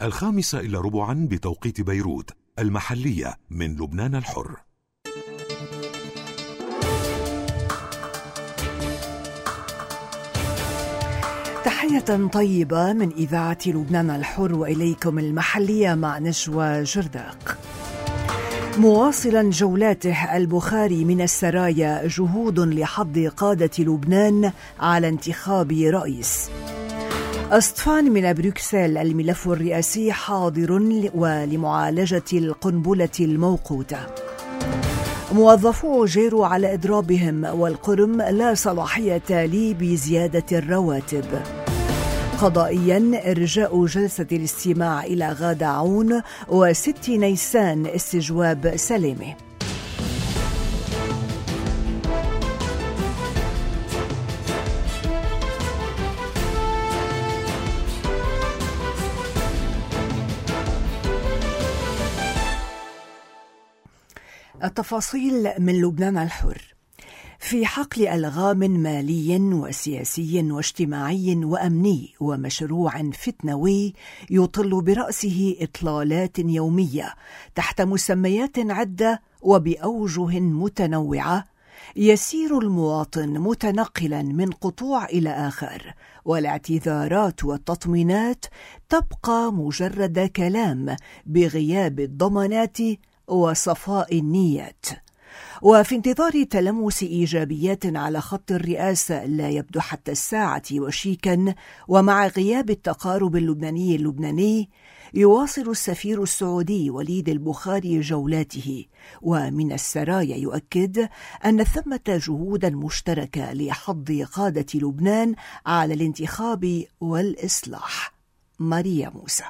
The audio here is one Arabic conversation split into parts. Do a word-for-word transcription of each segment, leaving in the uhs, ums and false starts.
الخامسة إلا ربعا بتوقيت بيروت، المحلية من لبنان الحر. تحية طيبة من إذاعة لبنان الحر وإليكم المحلية مع نجوى جرداق. مواصلا جولاته البخاري من السرايا جهود لحض قادة لبنان على انتخاب رئيس. أصطفان من بروكسل الملف الرئاسي حاضر ولمعالجة القنبلة الموقوتة. موظفو جيروا على إضرابهم والقرم لا صلاحية لي بزيادة الرواتب. قضائيا إرجاء جلسة الاستماع إلى غادة عون وست نيسان استجواب سلامة. التفاصيل من لبنان الحر. في حقل ألغام مالي وسياسي واجتماعي وأمني ومشروع فتنوي يطل برأسه إطلالات يومية تحت مسميات عدة وبأوجه متنوعة، يسير المواطن متنقلا من قطوع إلى آخر، والاعتذارات والتطمينات تبقى مجرد كلام بغياب الضمانات وصفاء النيات. وفي انتظار تلمس إيجابيات على خط الرئاسة لا يبدو حتى الساعة وشيكا، ومع غياب التقارب اللبناني اللبناني، يواصل السفير السعودي وليد البخاري جولاته، ومن السرايا يؤكد أن ثمة جهودا مشتركة لحض قادة لبنان على الانتخاب والإصلاح. ماريا موسى.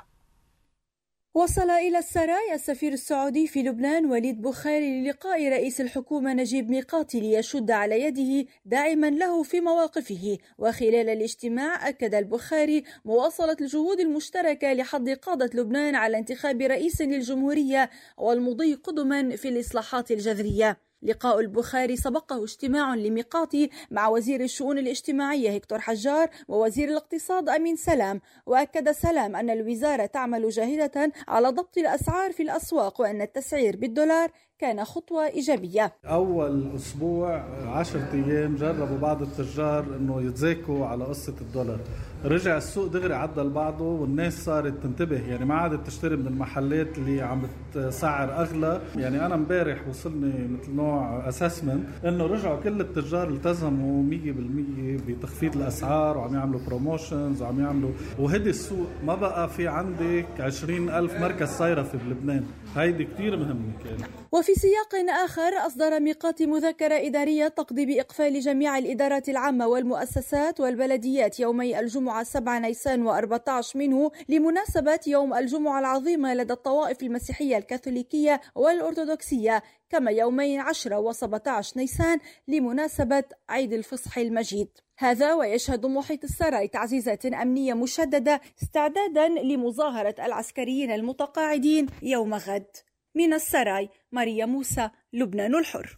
وصل إلى السرايا السفير السعودي في لبنان وليد بخاري للقاء رئيس الحكومة نجيب ميقاتي ليشد على يده داعما له في مواقفه. وخلال الاجتماع أكد البخاري مواصلة الجهود المشتركة لحض قادة لبنان على انتخاب رئيس للجمهورية والمضي قدما في الإصلاحات الجذرية. لقاء البخاري سبقه اجتماع لميقاتي مع وزير الشؤون الاجتماعية هكتور حجار ووزير الاقتصاد أمين سلام. وأكد سلام أن الوزارة تعمل جاهدة على ضبط الأسعار في الأسواق، وأن التسعير بالدولار كان خطوة إيجابية. أول أسبوع عشرة أيام جربوا بعض التجار أنه يتزاكوا على قصة الدولار، رجع السوق دغري عدل بعضه والناس صارت تنتبه، يعني ما عادت تشتري من المحلات اللي عم بتسعر أغلى. يعني أنا مبارح وصلني مثل نوع أسسمنت أنه رجعوا كل التجار التزموا مية بالمية بتخفيض الأسعار وعم يعملوا بروموشنز وعم يعملوا، وهدي السوق ما بقى في عندك عشرين ألف مركز صيرفي بلبنان. هيدي كتير مهمة كانت. وفي سياق آخر أصدر ميقاتي مذكرة إدارية تقضي بإقفال جميع الإدارات العامة والمؤسسات والبلديات يومي الجمعة سبعة نيسان وأربعة عشر منه لمناسبة يوم الجمعة العظيمة لدى الطوائف المسيحية الكاثوليكية والأرثوذكسية، كما يومي عشرة وسبعة عشر نيسان لمناسبة عيد الفصح المجيد. هذا ويشهد محيط السراي تعزيزات أمنية مشددة استعدادا لمظاهرة العسكريين المتقاعدين يوم غد. من السراي ماريا موسى، لبنان الحر.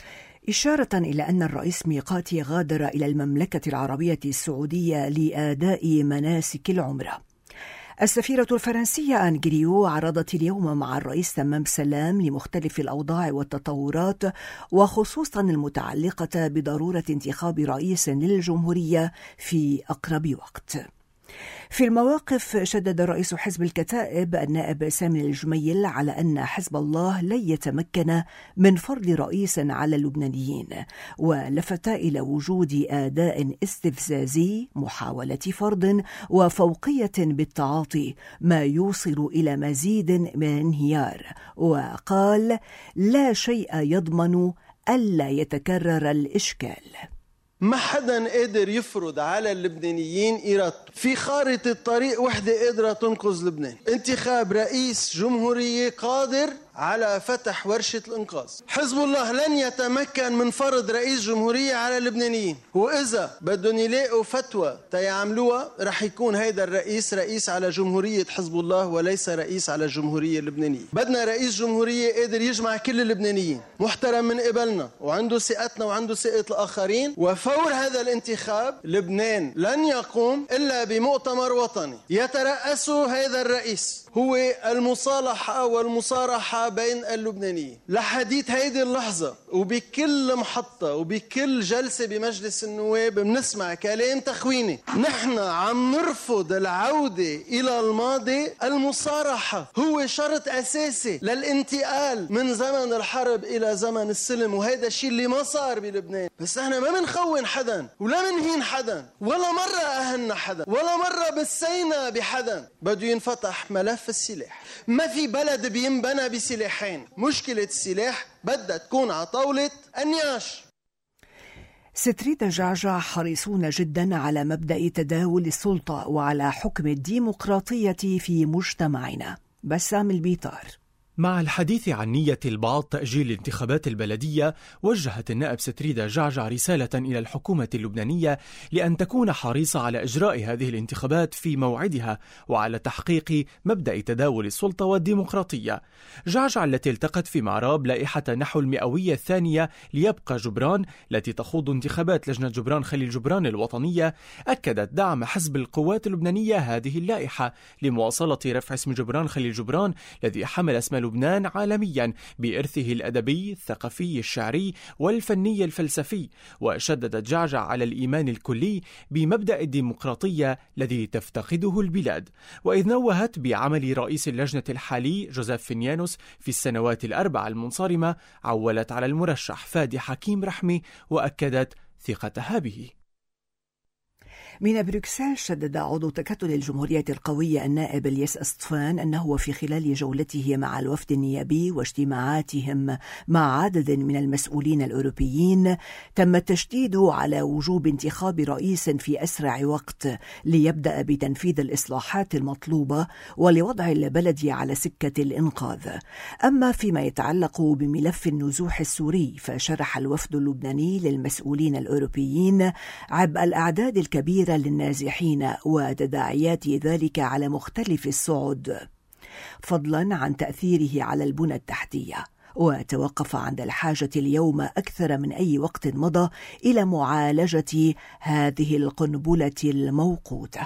إشارة إلى أن الرئيس ميقاتي غادر إلى المملكة العربية السعودية لأداء مناسك العمرة. السفيرة الفرنسية آن جريو عرضت اليوم مع الرئيس تمام سلام لمختلف الأوضاع والتطورات، وخصوصا المتعلقة بضرورة انتخاب رئيس للجمهورية في أقرب وقت. في المواقف شدد رئيس حزب الكتائب النائب سامي الجميل على أن حزب الله لن يتمكن من فرض رئيس على اللبنانيين، ولفت إلى وجود أداء استفزازي، محاولة فرض وفوقية بالتعاطي، ما يوصل إلى مزيد من الانهيار. وقال: لا شيء يضمن ألا يتكرر الإشكال. ما حدا قادر يفرض على اللبنانيين إرادته. في خارطة طريق وحدة قادرة تنقذ لبنان، انتخاب رئيس جمهورية قادر على فتح ورشة الإنقاذ. حزب الله لن يتمكن من فرض رئيس جمهورية على اللبنانيين، وإذا بدهم يلاقوا فتوى تيعملوها رح يكون هيدا الرئيس رئيس على جمهورية حزب الله وليس رئيس على الجمهورية اللبنانية. بدنا رئيس جمهورية قادر يجمع كل اللبنانيين، محترم من قبلنا وعنده ثقتنا وعنده ثقة الآخرين. وفور هذا الانتخاب لبنان لن يقوم إلا بمؤتمر وطني يترأس هذا الرئيس، هو المصالحة والمصارحة بين اللبنانيين. لحديث هيدي اللحظة وبكل محطة وبكل جلسة بمجلس النواب بنسمع كلام تخويني. نحن عم نرفض العودة إلى الماضي. المصارحة هو شرط أساسي للانتقال من زمن الحرب إلى زمن السلم، وهذا الشيء اللي ما صار بلبنان. بس احنا ما بنخون حدا ولا منهين حدا، ولا مرة أهنا حدا، ولا مرة بسينا بحدا. بده ينفتح ملف السلاح. ما في بلد بينبنى بسلاحين. مشكلة السلاح بدها تكون على طاولة النياش. ستريدا جعجع حريصون جدا على مبدأ تداول السلطة وعلى حكم الديمقراطية في مجتمعنا. بسام البيطار. مع الحديث عن نية البعض تأجيل الانتخابات البلدية، وجهت النائب ستريدا جعجع رسالة إلى الحكومة اللبنانية لأن تكون حريصة على إجراء هذه الانتخابات في موعدها وعلى تحقيق مبدأ تداول السلطة والديمقراطية. جعجع التي التقت في معراب لائحة نحو المئوية الثانية ليبقى جبران التي تخوض انتخابات لجنة جبران خليل جبران الوطنية، أكدت دعم حزب القوات اللبنانية هذه اللائحة لمواصلة رفع اسم جبران خليل جبران الذي حمل اسم لبنان عالميا بإرثه الأدبي الثقافي الشعري والفني الفلسفي. وشددت جعجع على الإيمان الكلي بمبدأ الديمقراطية الذي تفتقده البلاد. وإذ نوهت بعمل رئيس اللجنة الحالي جوزيف فينيانوس في السنوات الأربع المنصرمة، عولت على المرشح فادي حكيم رحمي وأكدت ثقتها به. من بروكسل شدد عضو تكتل الجمهورية القوية النائب الياس اسطفان أنه في خلال جولته مع الوفد النيابي واجتماعاتهم مع عدد من المسؤولين الأوروبيين تم التشديد على وجوب انتخاب رئيس في أسرع وقت ليبدأ بتنفيذ الإصلاحات المطلوبة ولوضع البلد على سكة الإنقاذ. أما فيما يتعلق بملف النزوح السوري، فشرح الوفد اللبناني للمسؤولين الأوروبيين عبء الأعداد الكبيرة للنازحين وتداعيات ذلك على مختلف الصعد، فضلا عن تأثيره على البنى التحتية. وتوقف عند الحاجة اليوم أكثر من أي وقت مضى إلى معالجة هذه القنبلة الموقوتة.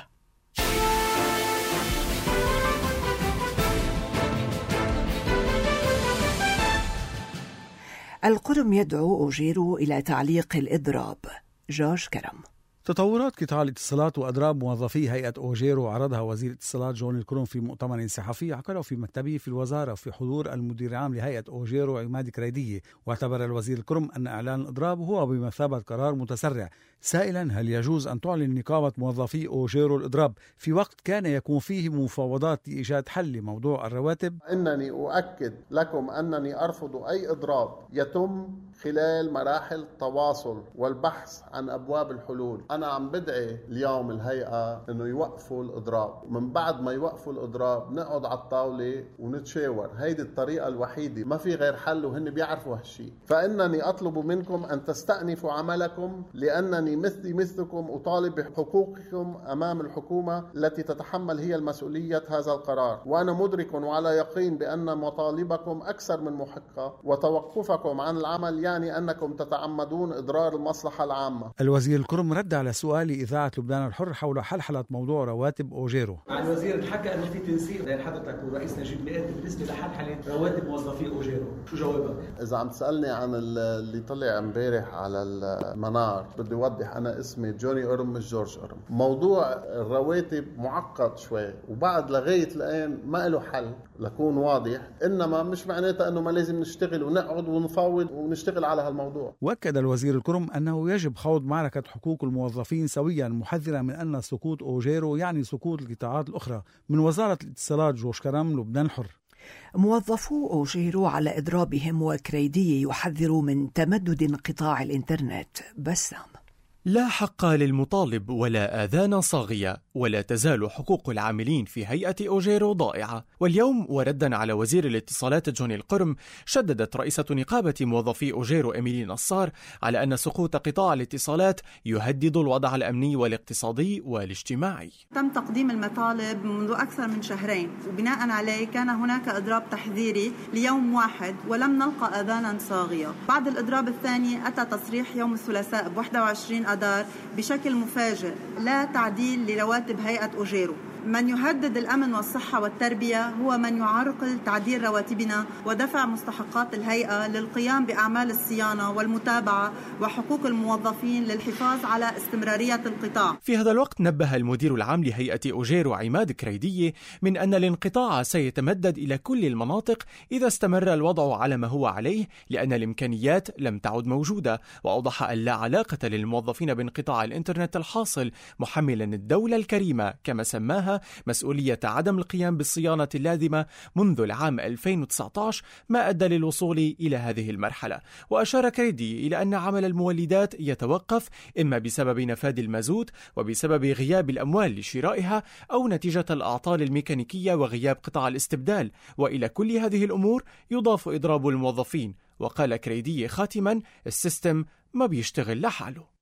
القرم يدعو أوجيرو إلى تعليق الإضراب. جورج كرم. تطورات قطاع الاتصالات وأضراب موظفي هيئة أوجيرو عرضها وزير الاتصالات جون الكروم في مؤتمر صحفي عقده في مكتبه في الوزارة في حضور المدير العام لهيئة أوجيرو عماد كريدية. واعتبر الوزير الكروم أن إعلان الإضراب هو بمثابة قرار متسرع، سائلا هل يجوز أن تعلن نقابة موظفي أوجيرو الإضراب في وقت كان يكون فيه مفاوضات لإيجاد حل لموضوع الرواتب؟ إنني أؤكد لكم أنني أرفض أي إضراب يتم خلال مراحل التواصل والبحث عن أبواب الحلول. أنا عم بدعي اليوم الهيئة إنه يوقفوا الإضراب، من بعد ما يوقفوا الإضراب نقعد على الطاولة ونتشاور. هيدي الطريقة الوحيدة، ما في غير حل وهن بيعرفوا هالشي. فإنني أطلب منكم أن تستأنفوا عملكم، لأنني مثلي مثلكم أطالب بحقوقكم أمام الحكومة التي تتحمل هي المسؤولية هذا القرار. وأنا مدرك وعلى يقين بأن مطالبكم أكثر من محقة، وتوقفكم عن العمل يعني أنكم تتعمدون إضرار المصلحة العامة. الوزير الكرم رد على سؤال إذاعة لبنان الحر حول حلحلة موضوع رواتب أوجيرو. الوزير حكى أنه في تنسيق بين حضرتك والرئيس نجيب مئات بالنسبة لحلحلة رواتب موظفي أوجيرو، شو جوابك؟ إذا عم تسألني عن اللي طلع امبارح على المنار، بدي أوضح أنا اسمي جوني أرم مش جورج أرم. موضوع الرواتب معقد شوي وبعد لغاية الآن ما له حل لكون واضح، إنما مش معناتها أنه ما لازم نشتغل ونقعد ونفاوض ونشتغل على هالموضوع. وأكد الوزير الكرم أنه يجب خوض معركة حقوق الموظفين سويا، محذرا من أن سقوط أوجيرو يعني سقوط القطاعات الأخرى. من وزارة الاتصالات جوش كرم، لبنان الحر. موظفو أوجيرو على إضرابهم، وكريدي يحذر من تمدد انقطاع الإنترنت. بسام. لا حق للمطالب ولا آذان صاغية، ولا تزال حقوق العاملين في هيئة أوجيرو ضائعة. واليوم وردا على وزير الاتصالات جوني القرم، شددت رئيسة نقابة موظفي أوجيرو إيميلي نصار على أن سقوط قطاع الاتصالات يهدد الوضع الأمني والاقتصادي والاجتماعي. تم تقديم المطالب منذ أكثر من شهرين، وبناء عليه كان هناك إضراب تحذيري ليوم واحد ولم نلقى آذانا صاغية. بعد الإضراب الثاني أتى تصريح يوم الثلاثاء ب واحد وعشرين أذار بشكل مفاجئ لا تعديل لرواتب هيئة أوجيرو. من يهدد الأمن والصحة والتربية هو من يعرقل تعديل رواتبنا ودفع مستحقات الهيئة للقيام بأعمال الصيانة والمتابعة وحقوق الموظفين للحفاظ على استمرارية القطاع. في هذا الوقت نبه المدير العام لهيئة أوجيرو عماد كريدية من أن الانقطاع سيتمدد إلى كل المناطق إذا استمر الوضع على ما هو عليه، لأن الإمكانيات لم تعد موجودة. وأوضح أن لا علاقة للموظفين بانقطاع الإنترنت الحاصل، محملا الدولة الكريمة كما سماها مسؤولية عدم القيام بالصيانة اللازمة منذ العام ألفين وتسعة عشر ما أدى للوصول إلى هذه المرحلة. وأشار كريدي إلى أن عمل المولدات يتوقف إما بسبب نفاذ المازوت وبسبب غياب الأموال لشرائها، أو نتيجة الأعطال الميكانيكية وغياب قطاع الاستبدال. وإلى كل هذه الأمور يضاف إضراب الموظفين. وقال كريدي خاتما: السيستم ما بيشتغل لحاله.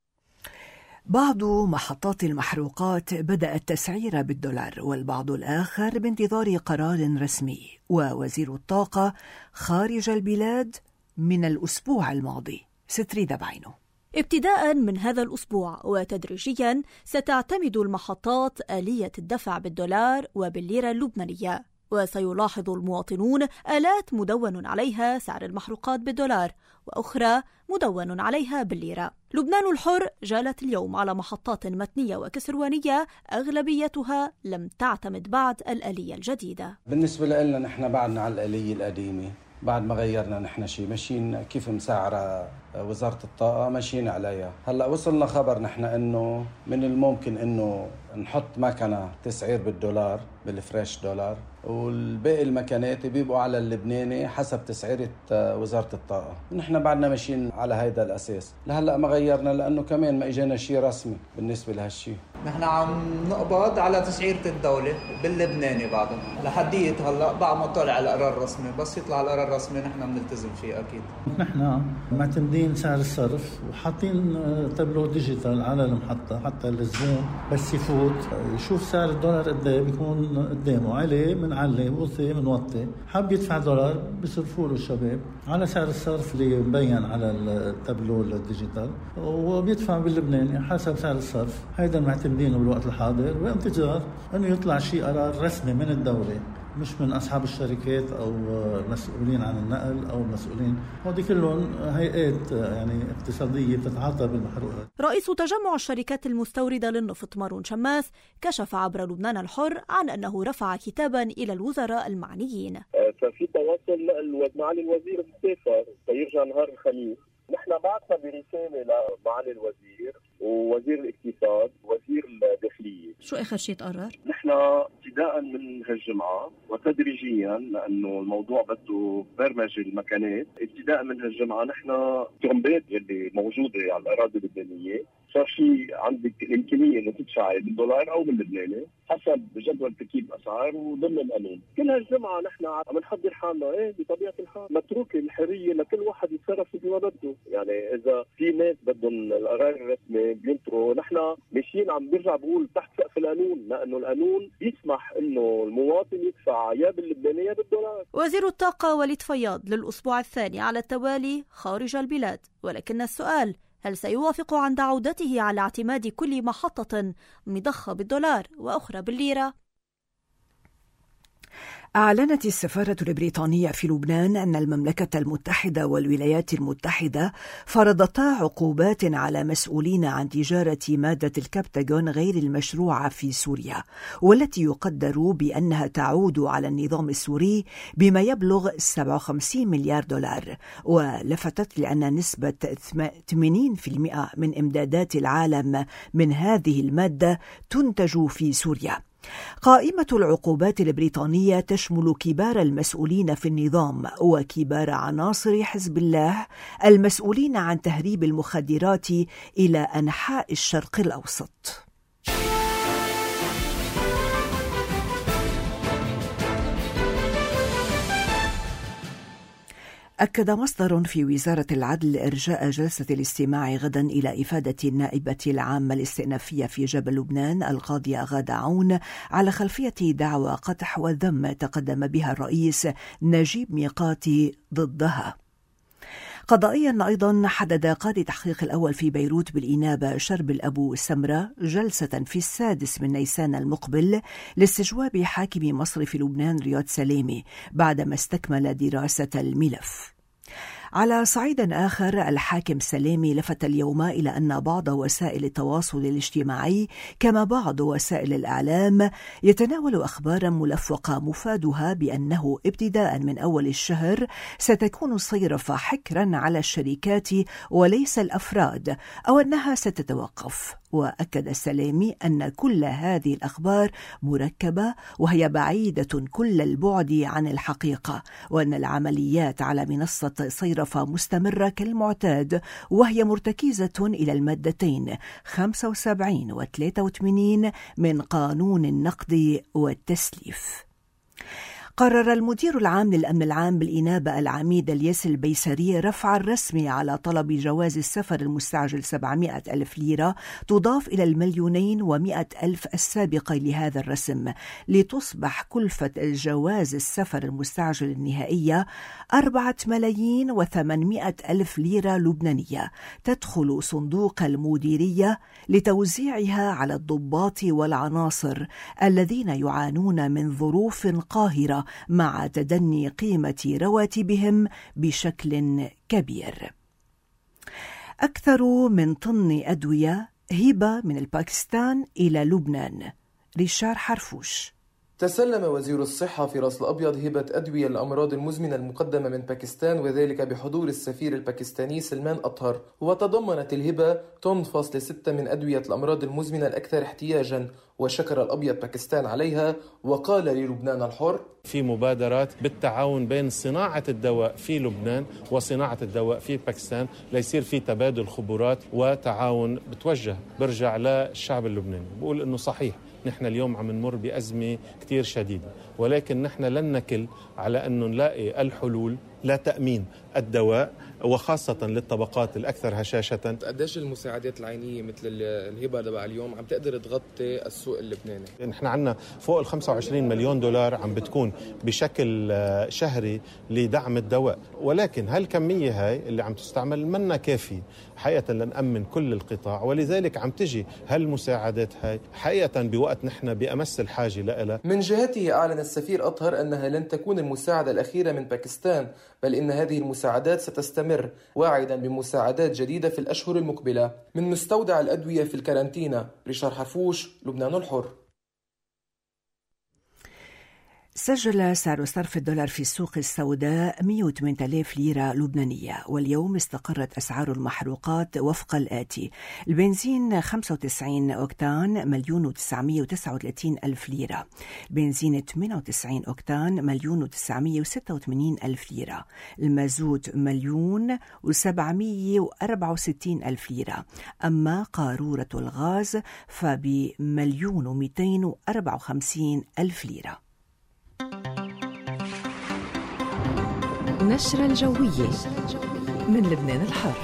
بعض محطات المحروقات بدأت تسعير بالدولار، والبعض الآخر بانتظار قرار رسمي. ووزير الطاقة خارج البلاد من الأسبوع الماضي. ستريدة بعينه. ابتداء من هذا الأسبوع وتدريجيا ستعتمد المحطات آلية الدفع بالدولار وبالليرة اللبنانية، وسيلاحظ المواطنون آلات مدون عليها سعر المحروقات بالدولار وأخرى مدون عليها بالليرة. لبنان الحر جالت اليوم على محطات متنية وكسروانية أغلبيتها لم تعتمد بعد الآلية الجديدة. بالنسبة لنا نحن بعدنا على الآلية القديمة، بعد ما غيرنا نحن شيء، ماشيين كيف مسعرة وزارة الطاقة ماشيين عليها. هلأ وصلنا خبر نحن إنه من الممكن إنه نحط مكنة تسعير بالدولار بالفريش دولار، والباقي المكانات بيبقوا على اللبناني حسب تسعيرة وزارة الطاقة. نحن بعدنا ماشيين على هيدا الأساس. لهلأ ما غيرنا لأنه كمان ما إجانا شيء رسمي بالنسبة لهالشيء. نحن عم نقبض على تسعيرة الدولة باللبناني بعده لحديت هلأ بعد ما طلع القرار الرسمي. بس يطلع القرار الرسمي نحن بنلتزم فيه أكيد. نحن معتمدين سعر الصرف وحاطين تابلو ديجيتال على المحطة حتى الزبون بس يفوت يشوف سعر الدولار قد ايه بيكون قدامه، عليه بنعلي، وطي بنوطي، حاب يدفع دولار بيصرفوا له الشباب على سعر الصرف اللي مبين على التابلو الديجيتال، وبيدفع باللبناني حسب سعر الصرف. هيدا معتمدينه بالوقت الحاضر، وانتظار انه يطلع شيء قرار رسمي من الدولة، مش من أصحاب الشركات أو مسؤولين عن النقل أو مسؤولين، هودي كلهم هيئات يعني اقتصادية بتتعاطى بالمحروقات. رئيس تجمع الشركات المستوردة للنفط مارون شماس كشف عبر لبنان الحر عن أنه رفع كتابا إلى الوزراء المعنيين. ففي تواصل معالي الوزير السافر سيرجع نهار الخميس. نحن بعثنا برسالة لمعالي الوزير ووزير الاقتصاد ووزير الداخلية. شو آخر شيء تقرر؟ نحن ابتداء من هالجمعة وتدريجيا، لأنه الموضوع بده برمج المكانات، ابتداء من هالجمعة نحن ترمبات اللي موجودة على الأراضي اللبنانية صار في عندك الإمكانية إنه تدفعي بالدولار أو باللبناني حسب جدول تركيب أسعار وضمن القانون. كل هالجمعة نحن عم نحضر حالنا إيه بطبيعة الحال متروك الحرية لكل واحد يتصرف مثل ما بده. يعني إذا في ناس بدهم القرار الرسمي بينطروا، نحن ماشيين عم برجع بقول تحت سقف القانون، لأنه القانون يسمح إنه المواطن يدفع يا باللبناني يا بالدولار. وزير الطاقة وليد فياض للأسبوع الثاني على التوالي خارج البلاد، ولكن السؤال: هل سيوافق عند عودته على اعتماد كل محطة مضخة بالدولار وأخرى بالليرة؟ أعلنت السفارة البريطانية في لبنان أن المملكة المتحدة والولايات المتحدة فرضتا عقوبات على مسؤولين عن تجارة مادة الكبتاغون غير المشروعة في سوريا، والتي يقدر بأنها تعود على النظام السوري بما يبلغ سبعة وخمسين مليار دولار. ولفتت لأن نسبة ثمانين بالمئة من إمدادات العالم من هذه المادة تنتج في سوريا. قائمة العقوبات البريطانية تشمل كبار المسؤولين في النظام وكبار عناصر حزب الله المسؤولين عن تهريب المخدرات إلى أنحاء الشرق الأوسط. أكد مصدر في وزارة العدل إرجاء جلسة الاستماع غدا إلى إفادة النائبة العامة الاستئنافية في جبل لبنان القاضية غادة عون على خلفية دعوى قدح وذم تقدم بها الرئيس نجيب ميقاتي ضدها. قضائيا أيضا حدد قاضي تحقيق الأول في بيروت بالإنابة شربل أبو سمرة جلسة في السادس من نيسان المقبل لاستجواب حاكم مصرف لبنان رياض سليمي بعدما استكمل دراسة الملف. على صعيد آخر، الحاكم سليمي لفت اليوم إلى أن بعض وسائل التواصل الاجتماعي كما بعض وسائل الإعلام يتناول أخبارا ملفقة مفادها بأنه ابتداء من أول الشهر ستكون الصيرفة حكرا على الشركات وليس الأفراد، أو أنها ستتوقف. وأكد السليمي أن كل هذه الأخبار مركبة وهي بعيدة كل البعد عن الحقيقة، وأن العمليات على منصة صيرفة مستمرة كالمعتاد، وهي مرتكزة إلى المادتين خمسة وسبعين و ثلاثة وثمانين من قانون النقد والتسليف. قرر المدير العام للأمن العام بالإنابة العميد الياس البيسري رفع الرسمي على طلب جواز السفر المستعجل سبعمائة ألف ليرة تضاف إلى المليونين ومائة ألف السابق لهذا الرسم، لتصبح كلفة جواز السفر المستعجل النهائية أربعة ملايين وثمانمائة ألف ليرة لبنانية تدخل صندوق المديرية لتوزيعها على الضباط والعناصر الذين يعانون من ظروف قاهرة مع تدني قيمة رواتبهم بشكل كبير. أكثر من طن أدوية هبة من الباكستان إلى لبنان. ريشار حرفوش. تسلم وزير الصحة في رأس الأبيض هبة أدوية للأمراض المزمنة المقدمة من باكستان، وذلك بحضور السفير الباكستاني سلمان أطهر. وتضمنت الهبة طن فاصل ستة من أدوية الأمراض المزمنة الأكثر احتياجا، وشكر الأبيض باكستان عليها وقال للبنان الحر: في مبادرات بالتعاون بين صناعة الدواء في لبنان وصناعة الدواء في باكستان ليصير في تبادل خبرات وتعاون. بتوجه برجع للشعب اللبناني بقول إنه صحيح نحن اليوم عم نمر بأزمة كتير شديدة، ولكن نحن لن نكل على أنه نلاقي الحلول لتأمين الدواء وخاصة للطبقات الأكثر هشاشة. قديش المساعدات العينية مثل الهبة تبع اليوم عم تقدر تغطي السوق اللبناني؟ نحن عندنا فوق ال خمسة وعشرين مليون دولار عم بتكون بشكل شهري لدعم الدواء، ولكن هالكمية هاي اللي عم تستعمل منا كافي حقيقة لنأمن كل القطاع، ولذلك عم تجي هالمساعدات هاي حقيقة بوقت نحن بأمس الحاجة لها. من جهته أعلن السفير أطهر أنها لن تكون المساعدة الأخيرة من باكستان، بل إن هذه المساعدات ستستمر، واعدا بمساعدات جديدة في الأشهر المقبلة. من مستودع الأدوية في الكارانتينا، ريشار حرفوش، لبنان الحر. سجل سعر صرف الدولار في السوق السوداء مئة وثمانية آلاف ليرة لبنانية، واليوم استقرت أسعار المحروقات وفق الآتي: البنزين خمسة وتسعين أوكتان مليون وتسعمائة وتسعة وثلاثين ألف ليرة، البنزين ثمانية وتسعين أوكتان مليون وتسعمائة وستة وثمانين ألف ليرة، المازوت مليون وسبعمائة وأربعة وستين ألف ليرة، أما قارورة الغاز فبمليون ومئتين وأربعة وخمسين ألف ليرة. نشرة الجوية من لبنان الحر.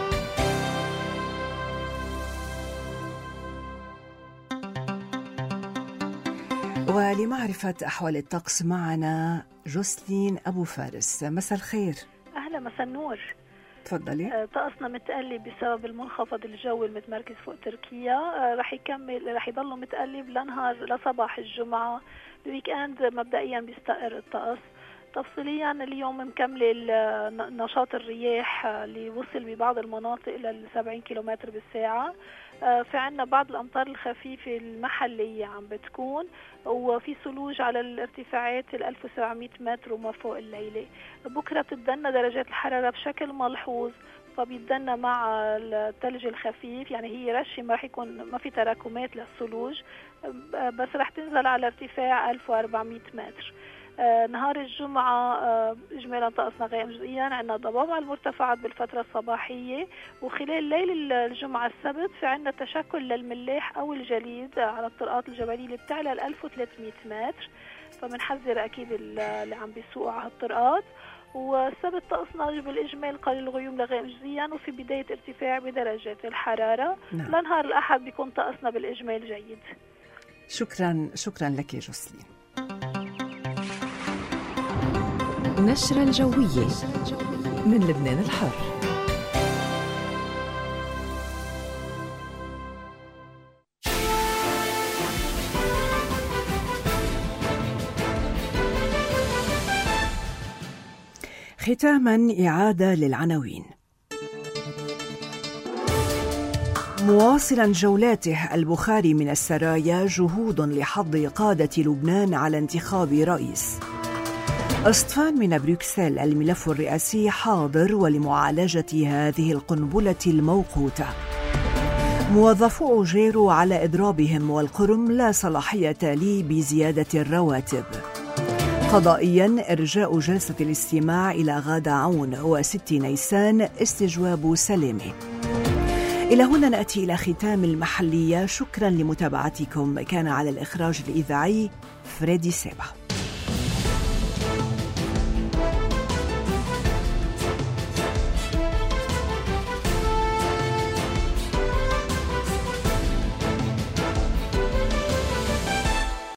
ولمعرفة أحوال الطقس معنا جوسلين أبو فارس. مساء الخير. أهلا، مساء النور. تفضلي. طقسنا متقلب بسبب المنخفض الجوي المتمركز فوق تركيا، رح يكمل رح يضل متقلب لنهار لصباح الجمعة. الويك اند مبدئيا بيستقر الطقس. تفصيليا اليوم مكملة نشاط الرياح اللي وصل ببعض المناطق إلى سبعين كيلومتر بالساعة. في عنا بعض الأمطار الخفيفة المحلية عم بتكون، وفي ثلوج على الارتفاعات ال ألف وسبعمائة متر وما فوق الليلة. بكرة بتدنى درجات الحرارة بشكل ملحوظ، فبيتدنى مع الثلج الخفيف، يعني هي رشة ما رح يكون ما في تراكمات للثلوج، بس رح تنزل على ارتفاع ألف وأربعمائة متر. آه نهار الجمعة آه إجمالا طقسنا غائم جزئيا، عندنا ضباب على المرتفعات بالفترة الصباحية، وخلال ليل الجمعة السبت في عندنا تشكل للملاح أو الجليد على الطرقات الجبلية اللي بتعلى ال ألف وثلاثمائة متر، فمنحذر أكيد اللي عم بيسوقوا على الطرقات. والسبت طقسنا بالإجمال قليل غيوم لغائم جزئيا، وفي بداية ارتفاع بدرجات الحرارة. نعم. لنهار الأحد بيكون طقسنا بالإجمال جيد. شكرا شكرا لك جوسلين. نشرة الجوية من لبنان الحر. ختاما إعادة للعناوين. مواصلا جولاته البخاري من السرايا جهود لحض قادة لبنان على انتخاب رئيس. اصطفان من بروكسل الملف الرئاسي حاضر ولمعالجة هذه القنبلة الموقوتة. موظفو أوجيرو على إضرابهم والقرم لا صلاحية لي بزيادة الرواتب. قضائيا إرجاء جلسة الاستماع إلى غادة عون وست نيسان استجواب سلامة. إلى هنا نأتي إلى ختام المحلية. شكرا لمتابعتكم. كان على الإخراج الإذاعي فريدي سيبا.